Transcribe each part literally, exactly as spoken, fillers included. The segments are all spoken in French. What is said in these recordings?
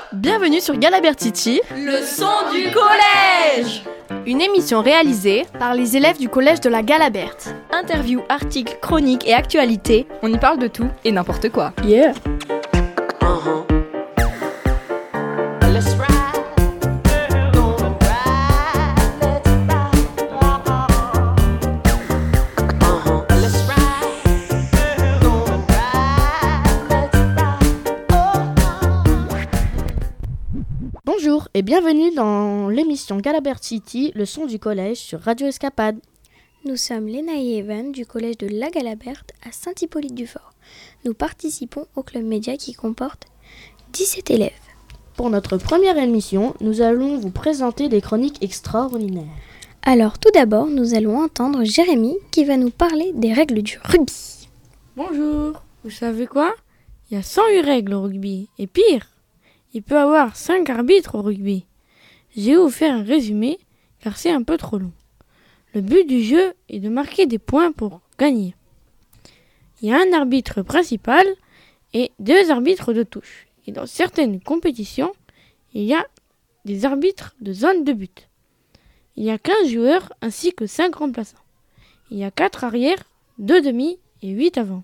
Bienvenue sur Galabertiti, le son du collège. Une émission réalisée par les élèves du collège de la Galaberte. Interviews, articles, chroniques et actualités. On y parle de tout et n'importe quoi. Yeah. Bonjour et bienvenue dans l'émission Galabertiti, le son du collège sur Radio Escapade. Nous sommes Léna et Evan du collège de la Galaberte à Saint-Hippolyte-du-Fort. Nous participons au club média qui comporte dix-sept élèves. Pour notre première émission, nous allons vous présenter des chroniques extraordinaires. Alors tout d'abord, nous allons entendre Jérémy qui va nous parler des règles du rugby. Bonjour, vous savez quoi ? Il y a cent huit règles au rugby, et pire, il peut y avoir cinq arbitres au rugby. J'ai vous faire un résumé, car c'est un peu trop long. Le but du jeu est de marquer des points pour gagner. Il y a un arbitre principal et deux arbitres de touche. Et dans certaines compétitions, il y a des arbitres de zone de but. Il y a quinze joueurs ainsi que cinq remplaçants. Il y a quatre arrières, deux demi et huit avant.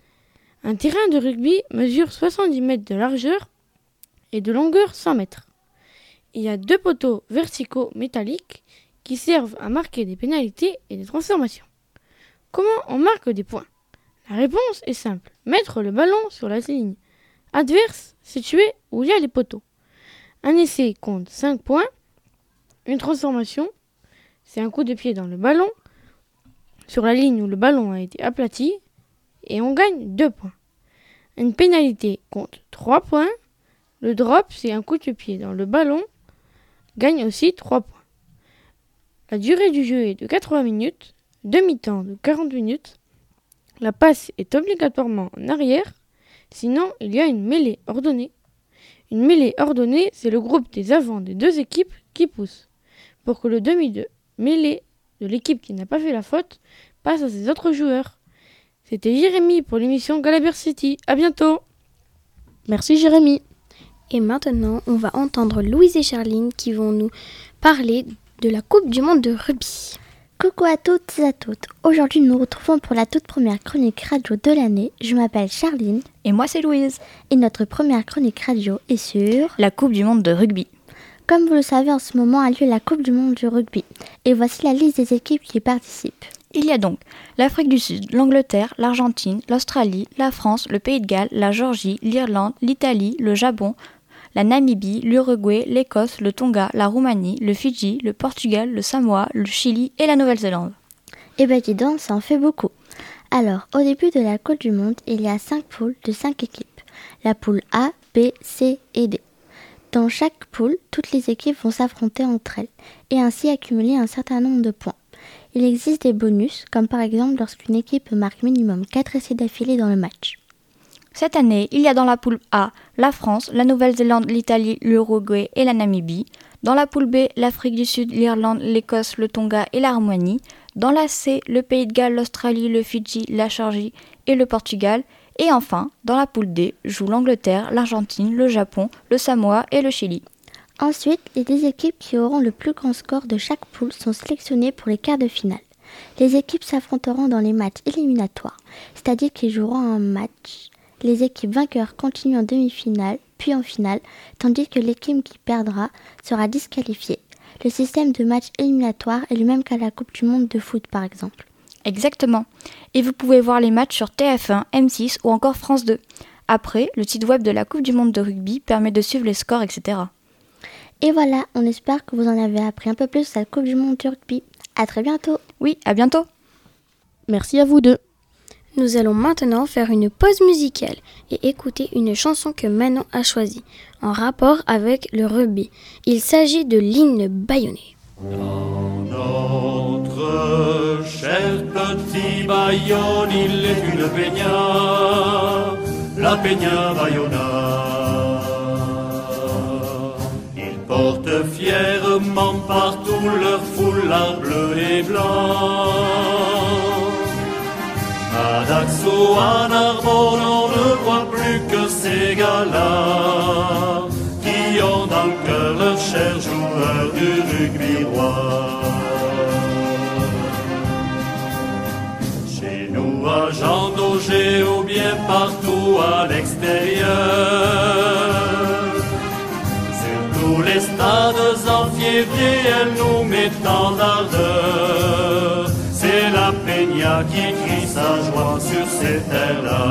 Un terrain de rugby mesure soixante-dix mètres de largeur et de longueur cent mètres. Il y a deux poteaux verticaux métalliques qui servent à marquer des pénalités et des transformations. Comment on marque des points ? La réponse est simple. Mettre le ballon sur la ligne adverse située où il y a les poteaux. Un essai compte cinq points. Une transformation, c'est un coup de pied dans le ballon sur la ligne où le ballon a été aplati et on gagne deux points. Une pénalité compte trois points. Le drop, c'est un coup de pied dans le ballon, gagne aussi trois points. La durée du jeu est de quatre-vingts minutes, demi-temps de quarante minutes. La passe est obligatoirement en arrière, sinon il y a une mêlée ordonnée. Une mêlée ordonnée, c'est le groupe des avants des deux équipes qui poussent, pour que le demi de mêlée de l'équipe qui n'a pas fait la faute passe à ses autres joueurs. C'était Jérémy pour l'émission Galabertiti. À bientôt. Merci Jérémy. Et maintenant, on va entendre Louise et Charline qui vont nous parler de la Coupe du Monde de rugby. Coucou à toutes et à toutes. Aujourd'hui, nous nous retrouvons pour la toute première chronique radio de l'année. Je m'appelle Charline. Et moi, c'est Louise. Et notre première chronique radio est sur la Coupe du Monde de rugby. Comme vous le savez, en ce moment a lieu la Coupe du Monde du rugby. Et voici la liste des équipes qui y participent. Il y a donc l'Afrique du Sud, l'Angleterre, l'Argentine, l'Australie, la France, le Pays de Galles, la Géorgie, l'Irlande, l'Italie, le Japon, la Namibie, l'Uruguay, l'Écosse, le Tonga, la Roumanie, le Fidji, le Portugal, le Samoa, le Chili et la Nouvelle-Zélande. Eh ben dis donc, ça en fait beaucoup. Alors, au début de la Coupe du Monde, il y a cinq poules de cinq équipes. La poule A, B, C et D. Dans chaque poule, toutes les équipes vont s'affronter entre elles et ainsi accumuler un certain nombre de points. Il existe des bonus, comme par exemple lorsqu'une équipe marque minimum quatre essais d'affilée dans le match. Cette année, il y a dans la poule A, la France, la Nouvelle-Zélande, l'Italie, l'Uruguay et la Namibie. Dans la poule B, l'Afrique du Sud, l'Irlande, l'Écosse, le Tonga et la Roumanie. Dans la C, le Pays de Galles, l'Australie, le Fidji, la Géorgie et le Portugal. Et enfin, dans la poule D, jouent l'Angleterre, l'Argentine, le Japon, le Samoa et le Chili. Ensuite, les dix équipes qui auront le plus grand score de chaque poule sont sélectionnées pour les quarts de finale. Les équipes s'affronteront dans les matchs éliminatoires, c'est-à-dire qu'ils joueront un match. Les équipes vainqueurs continuent en demi-finale, puis en finale, tandis que l'équipe qui perdra sera disqualifiée. Le système de match éliminatoire est le même qu'à la Coupe du Monde de foot, par exemple. Exactement. Et vous pouvez voir les matchs sur T F un, M six ou encore France deux. Après, le site web de la Coupe du Monde de rugby permet de suivre les scores, et cetera. Et voilà, on espère que vous en avez appris un peu plus sur la Coupe du Monde du rugby. À très bientôt. Oui, à bientôt. Merci à vous deux. Nous allons maintenant faire une pause musicale et écouter une chanson que Manon a choisie, en rapport avec le rugby. Il s'agit de l'hymne bayonnais. Dans notre cher petit Bayonne, il est une peña, la peña Bayonna. Ils portent fièrement partout leur foulard bleu et blanc. À Daxo, à Narbonne, on ne voit plus que ces gars-là qui partout à l'extérieur. Sur tous les stades enfiévrés, elle nous met en ardeur. C'est la Peña qui crie sa joie sur ces terres-là.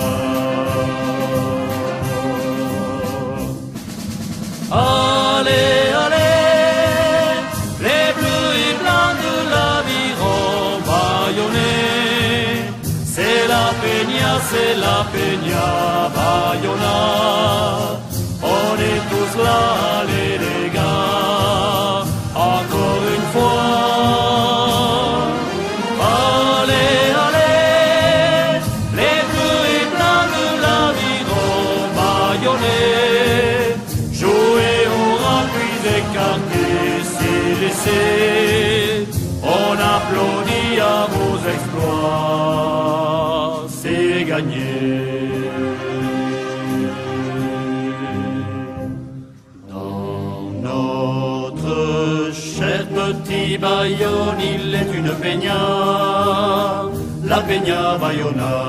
Allez, allez, les bleus et blancs de l'aviron bâillonnés. C'est la Peña, c'est la Peña Bayona. On est tous là, allez les gars, encore une fois. Allez, allez, les bleus et blancs de l'aviron bâillonnés. Jouez au puis écartés, c'est laissé. On applaudit à vos exploits, c'est gagné. Petit Bayonne, il est une peña, la Peña Bayona.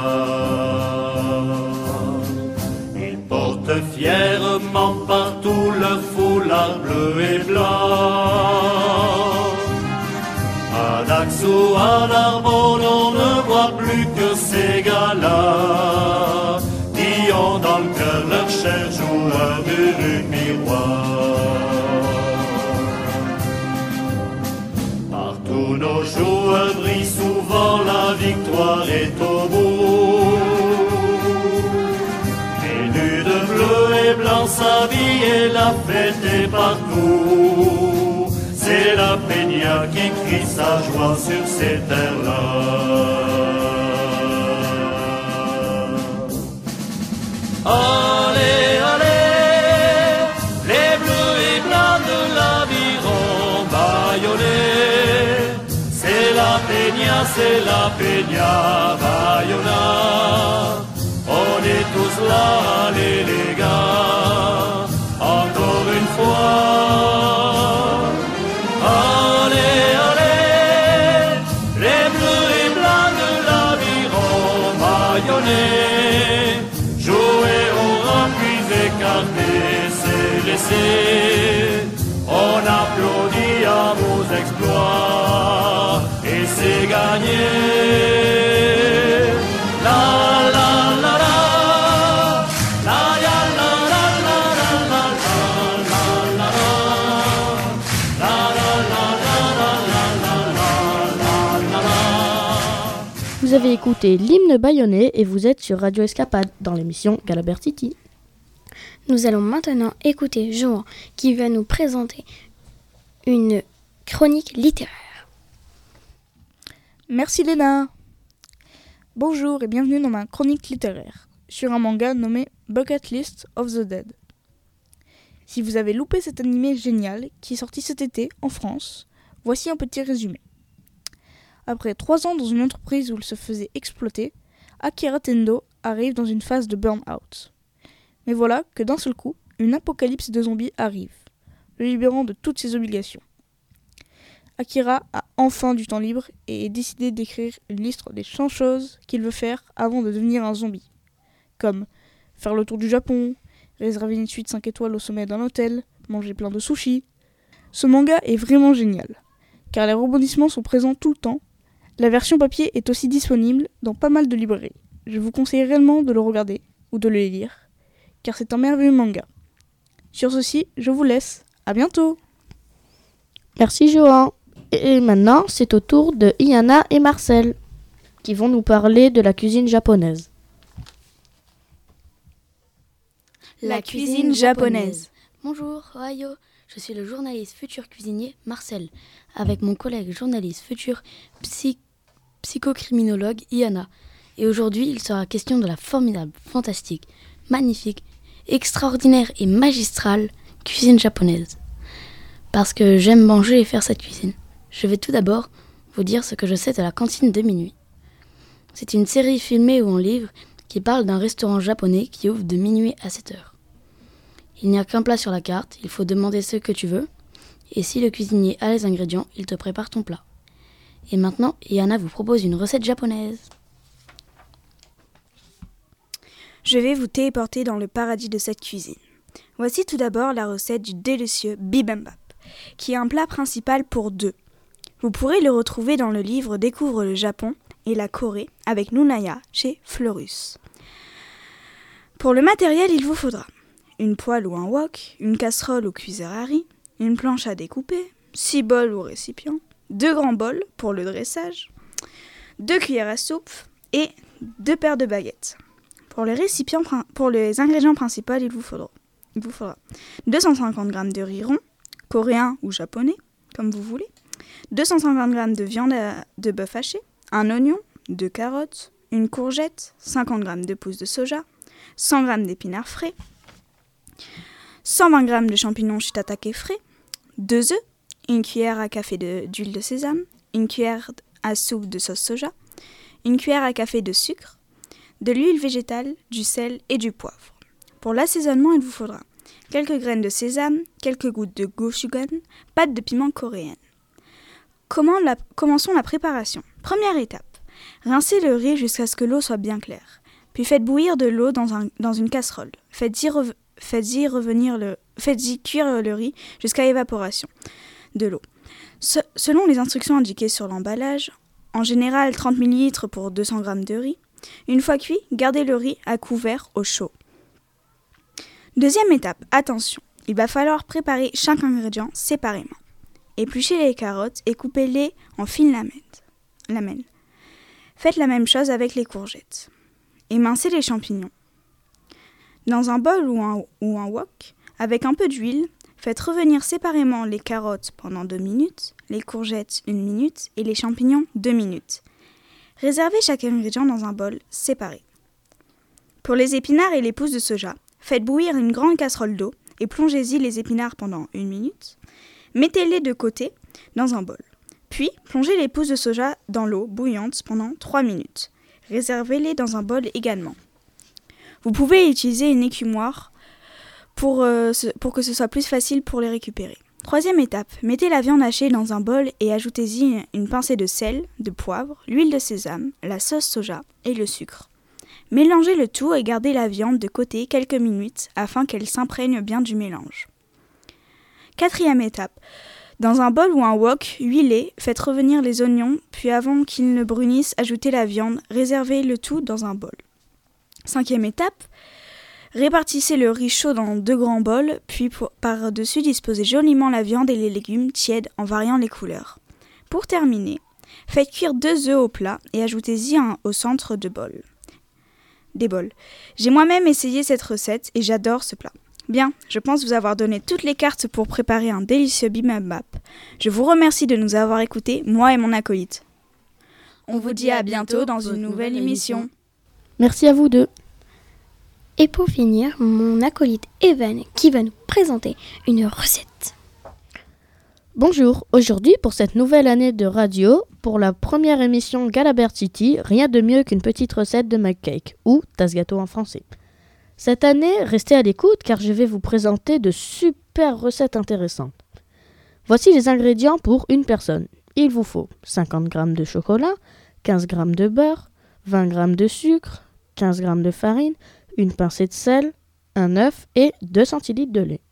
Ils portent fièrement partout leur foulard bleu et blanc. À Dax ou à Narbonne, on ne voit plus que ces gars-là qui ont dans le cœur leur cher joueur du rugby roi. Tous nos joueurs brillent souvent, la victoire est au bout. Élu de bleu et blanc, sa vie et la fête est partout. C'est la Peña qui crie sa joie sur ces terres-là. Allez, allez, les bleus et blancs de l'aviron bâillonnés. C'est la Peña, c'est la Peña Bayona. On est tous là, allez les gars, encore une fois. Allez, allez, les bleus et blancs de l'aviron bâillonnés. Jouez au puis écartés, c'est laissé. On applaudit à vos exploits. Et c'est gagné. La la la la, la ya la la la la la la la la la la la la. Vous avez écouté l'hymne bayonnais et vous êtes sur Radio Escapade dans l'émission Galabert City. Nous allons maintenant écouter Johan qui va nous présenter une chronique littéraire. Merci Léna. Bonjour et bienvenue dans ma chronique littéraire sur un manga nommé Bucket List of the Dead. Si vous avez loupé cet animé génial qui est sorti cet été en France, voici un petit résumé. Après trois ans dans une entreprise où il se faisait exploiter, Akira Tendo arrive dans une phase de burn-out. Mais voilà que d'un seul coup, une apocalypse de zombies arrive, le libérant de toutes ses obligations. Akira a enfin du temps libre et est décidé d'écrire une liste des cent choses qu'il veut faire avant de devenir un zombie. Comme faire le tour du Japon, réserver une suite cinq étoiles au sommet d'un hôtel, manger plein de sushis. Ce manga est vraiment génial, car les rebondissements sont présents tout le temps. La version papier est aussi disponible dans pas mal de librairies. Je vous conseille réellement de le regarder ou de le lire, car c'est un merveilleux manga. Sur ceci, je vous laisse. À bientôt. Merci Johan. Et maintenant, c'est au tour de Iana et Marcel, qui vont nous parler de la cuisine japonaise. La cuisine japonaise. Bonjour, Ohio. Je suis le journaliste futur cuisinier Marcel, avec mon collègue journaliste futur psy- psychocriminologue Iana. Et aujourd'hui, il sera question de la formidable, fantastique, magnifique, extraordinaire et magistrale cuisine japonaise. Parce que j'aime manger et faire cette cuisine. Je vais tout d'abord vous dire ce que je sais de la cantine de minuit. C'est une série filmée ou en livre qui parle d'un restaurant japonais qui ouvre de minuit à sept heures. Il n'y a qu'un plat sur la carte, il faut demander ce que tu veux, et si le cuisinier a les ingrédients, il te prépare ton plat. Et maintenant, Iana vous propose une recette japonaise. Je vais vous téléporter dans le paradis de cette cuisine. Voici tout d'abord la recette du délicieux bibimbap, qui est un plat principal pour deux. Vous pourrez le retrouver dans le livre Découvre le Japon et la Corée avec Nunaya chez Fleurus. Pour le matériel, il vous faudra une poêle ou un wok, une casserole ou cuiseur à riz, une planche à découper, six bols ou récipients, deux grands bols pour le dressage, deux cuillères à soupe et deux paires de baguettes. Pour les récipients, pour les ingrédients principaux, il vous faudra, il vous faudra deux cent cinquante grammes de riz rond, coréen ou japonais, comme vous voulez, deux cent cinquante grammes de viande de bœuf haché, un oignon, deux carottes, une courgette, cinquante grammes de pousses de soja, cent grammes d'épinards frais, cent vingt grammes de champignons shiitake frais, deux œufs, une cuillère à café de, d'huile de sésame, une cuillère à soupe de sauce soja, une cuillère à café de sucre, de l'huile végétale, du sel et du poivre. Pour l'assaisonnement, il vous faudra quelques graines de sésame, quelques gouttes de gochujang, pâte de piment coréenne. Comment la, commençons la préparation. Première étape, rincez le riz jusqu'à ce que l'eau soit bien claire. Puis faites bouillir de l'eau dans, un, dans une casserole. Faites-y, re, faites-y, revenir le, faites-y cuire le riz jusqu'à évaporation de l'eau. Se, selon les instructions indiquées sur l'emballage, en général trente millilitres pour deux cents grammes de riz. Une fois cuit, gardez le riz à couvert au chaud. Deuxième étape, attention, il va falloir préparer chaque ingrédient séparément. Épluchez les carottes et coupez-les en fines lamelles. Faites la même chose avec les courgettes. Émincez les champignons. Dans un bol ou un, ou un wok, avec un peu d'huile, faites revenir séparément les carottes pendant deux minutes, les courgettes une minute et les champignons deux minutes. Réservez chaque ingrédient dans un bol séparé. Pour les épinards et les pousses de soja, faites bouillir une grande casserole d'eau et plongez-y les épinards pendant une minute. Mettez-les de côté dans un bol. Puis, plongez les pousses de soja dans l'eau bouillante pendant trois minutes. Réservez-les dans un bol également. Vous pouvez utiliser une écumoire pour, euh, ce, pour que ce soit plus facile pour les récupérer. Troisième étape, mettez la viande hachée dans un bol et ajoutez-y une pincée de sel, de poivre, l'huile de sésame, la sauce soja et le sucre. Mélangez le tout et gardez la viande de côté quelques minutes afin qu'elle s'imprègne bien du mélange. Quatrième étape, dans un bol ou un wok huilé, faites revenir les oignons, puis avant qu'ils ne brunissent, ajoutez la viande, réservez le tout dans un bol. Cinquième étape, répartissez le riz chaud dans deux grands bols, puis par-dessus disposez joliment la viande et les légumes tièdes en variant les couleurs. Pour terminer, faites cuire deux œufs au plat et ajoutez-y un au centre de bol. Des bols. J'ai moi-même essayé cette recette et j'adore ce plat. Bien, je pense vous avoir donné toutes les cartes pour préparer un délicieux bibimbap. Je vous remercie de nous avoir écoutés, moi et mon acolyte. On vous dit à bientôt dans une nouvelle émission. Merci à vous deux. Et pour finir, mon acolyte Evan qui va nous présenter une recette. Bonjour, aujourd'hui pour cette nouvelle année de radio, pour la première émission Galabert City, rien de mieux qu'une petite recette de mug cake, ou tasse gâteau en français. Cette année, restez à l'écoute car je vais vous présenter de super recettes intéressantes. Voici les ingrédients pour une personne. Il vous faut cinquante grammes de chocolat, quinze grammes de beurre, vingt grammes de sucre, quinze grammes de farine, une pincée de sel, un œuf et deux centilitres de lait.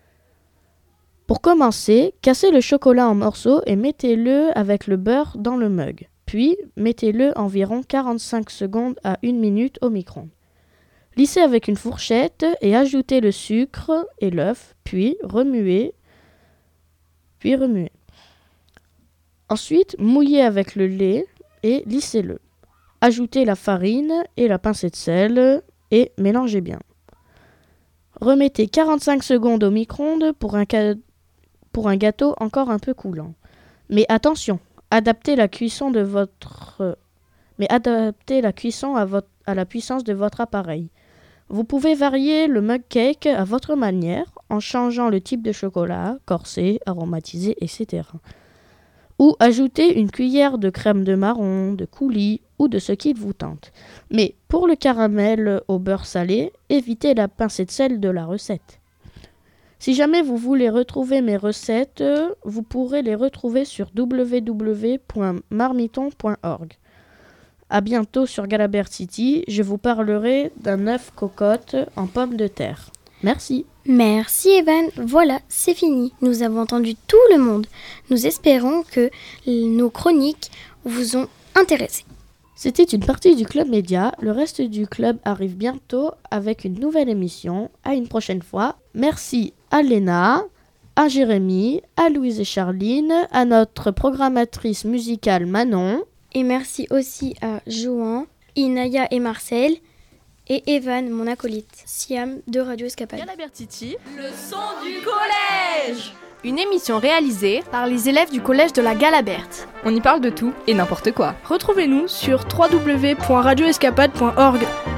Pour commencer, cassez le chocolat en morceaux et mettez-le avec le beurre dans le mug. Puis, mettez-le environ quarante-cinq secondes à une minute au micro-ondes. Lissez avec une fourchette et ajoutez le sucre et l'œuf, puis remuez, puis remuez. Ensuite, mouillez avec le lait et lissez-le. Ajoutez la farine et la pincée de sel et mélangez bien. Remettez quarante-cinq secondes au micro-ondes pour un, ca... pour un gâteau encore un peu coulant. Mais attention, adaptez la cuisson de votre mais adaptez la cuisson à votre à la puissance de votre appareil. Vous pouvez varier le mug cake à votre manière en changeant le type de chocolat, corsé, aromatisé, et cetera. Ou ajouter une cuillère de crème de marron, de coulis ou de ce qui vous tente. Mais pour le caramel au beurre salé, évitez la pincée de sel de la recette. Si jamais vous voulez retrouver mes recettes, vous pourrez les retrouver sur w w w point marmiton point org. À bientôt sur Galabert City. Je vous parlerai d'un œuf cocotte en pomme de terre. Merci. Merci Evan. Voilà, c'est fini. Nous avons entendu tout le monde. Nous espérons que nos chroniques vous ont intéressé. C'était une partie du Club Média. Le reste du club arrive bientôt avec une nouvelle émission. À une prochaine fois. Merci à Léna, à Jérémy, à Louise et Charline, à notre programmatrice musicale Manon. Et merci aussi à Johan, Inaya et Marcel, et Evan, mon acolyte, Siam de Radio Escapade. Galabert City, le son du collège. Une émission réalisée par les élèves du collège de la Galaberte. On y parle de tout et n'importe quoi. Retrouvez-nous sur w w w point radio escapade point org.